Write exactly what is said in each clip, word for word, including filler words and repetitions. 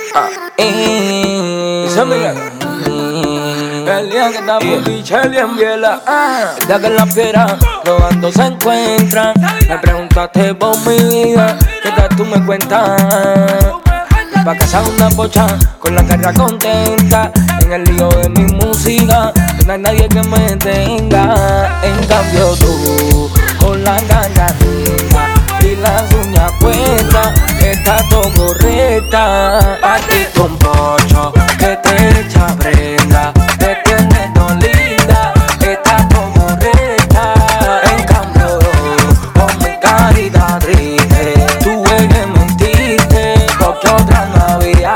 Ah, eh, Eso, mira. el día que estamos y Shelly en Biela, ah, el día que la fiera probando se encuentran. Me preguntaste por mi vida, ¿qué tal tú me cuentas? Pa' casar una pocha con la cara contenta. En el lío de mi música no hay nadie que me tenga. En cambio tú, con la garganta y las uñas puestas, está todo correcta. Partiste un pocho que te echa prenda, te tienes dolida, está todo correcta. En cambio con mi carita triste, tuve que mentiste porque otra no había.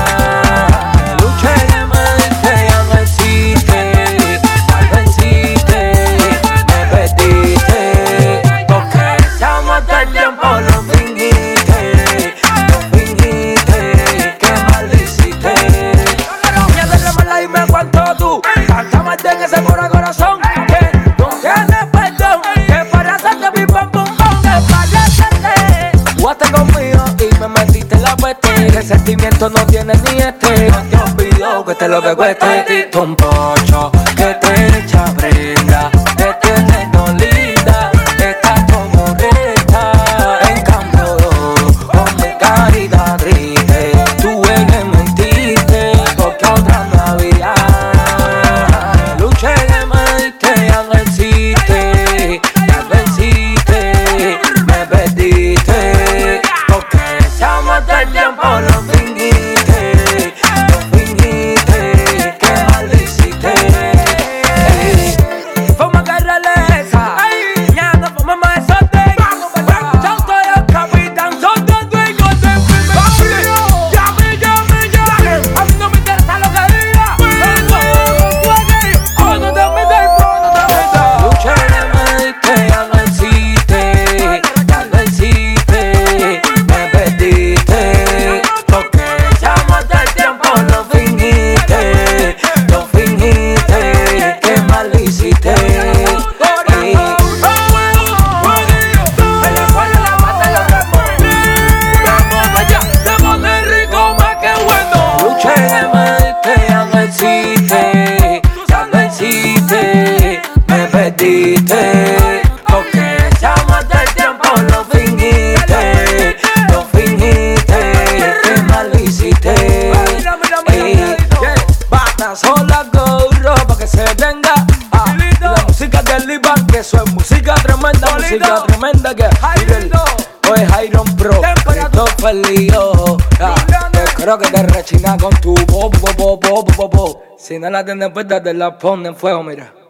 Luché que me diste, ya no existe, mal venciste, me perdiste, porque echamos todo el tiempo lo fingiste, lo fingiste, que mal hiciste. Ya de la mala y me aguanto tú, tanta muerte en ese puro corazón, que no tienes perdón, que para hacerte mi pam pum pum, que para hacerte. Jugaste conmigo y me metiste en la peste, que el sentimiento no tiene ni este. No te olvido que te lo que cueste. Partiste un pocho que te echa prenda, te tienes dolida, estás como recta. En cambio con mi carita triste, tuve que mentiste porque otra no había. Luché que me diste, ya no existe, ya venciste, me perdiste, porque echamos todo el tiempo lo fingiste, lo fingiste, que mal hiciste. Ey, forma que realeza, ñando forma más exótica. Yo soy el capitán, soy el dueño de mi memoria. Llame, llame, llame, a mí no me interesa lo que diga. Oh, no te metas, no te metas. Luché que me diste, ya no existe, ya no existe, me perdiste, porque echamos todo el tiempo lo fingiste, lo fingiste, que mal hiciste. Ey, me la pone la mata los ramos, te pone rico más que bueno. Luché que me diste, ya no existe, ya no existe, me perdiste, porque echamos todo el tiempo lo fingiste, lo fingiste, que mal hiciste. Ey, bata sola gorro pa' que se venga. Ah, la música del Iván, que eso es música tremenda, música tremenda que hoy es Iron Pro, esto fue el lío. Ah, yo creo que te rechina con tu bo bo bo bo bo bo bo. Si no la tienes puesta te la pone en fuego, mira.